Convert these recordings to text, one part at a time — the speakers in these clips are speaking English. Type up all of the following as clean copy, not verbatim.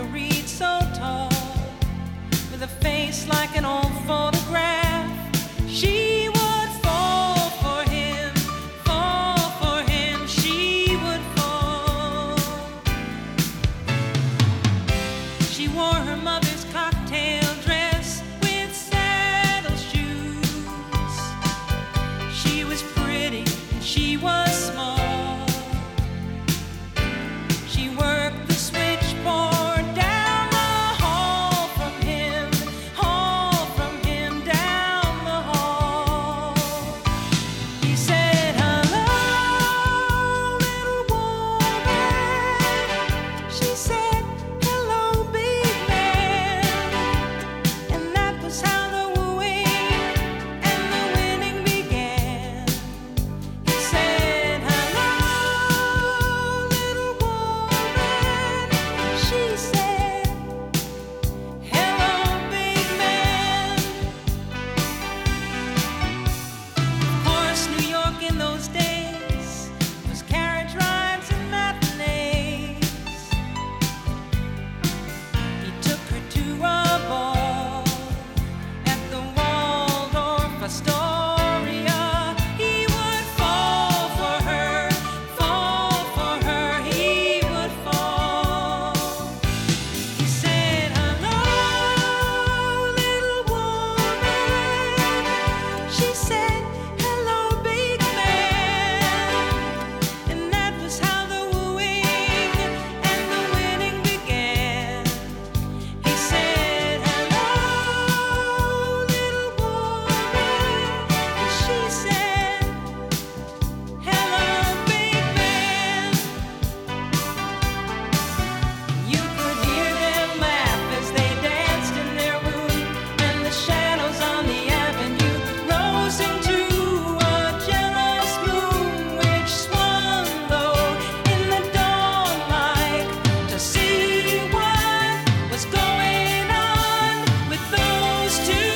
reed so tall, with a face like an old photograph. She would fall for him, she would fall. She wore her mother's cocktail dress with saddle shoes. She was pretty and she was small. She worked the switchboard down the hall from him, down the hall. He said, "Hello, little woman." She said, "Hello, big man." And that was how the wooing and the winning began. He said, "Hello, little woman." She said, "Hello, big man." Of course, New York in those days was carriage rides and matinees. He took her to a ball at the Waldorf Astoria. He would fall for her, he would fall. He said, "Hello, little woman." She said, "Hello, big man." And that was how the wooing and the winning began. He said, "Hello, little woman." And she said, "Hello, big man." You could hear them laugh as they danced in their room, and the shadows on the avenue rose into a jealous moon, which swung low in the dawnlight to see what was going on with those two.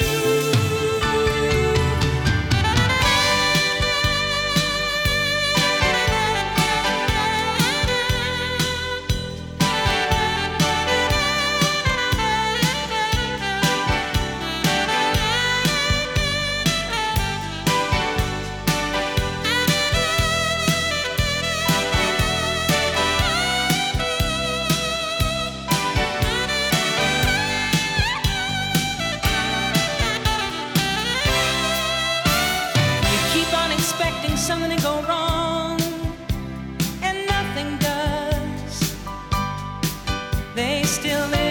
You keep on expecting something to go wrong, and nothing does. They still live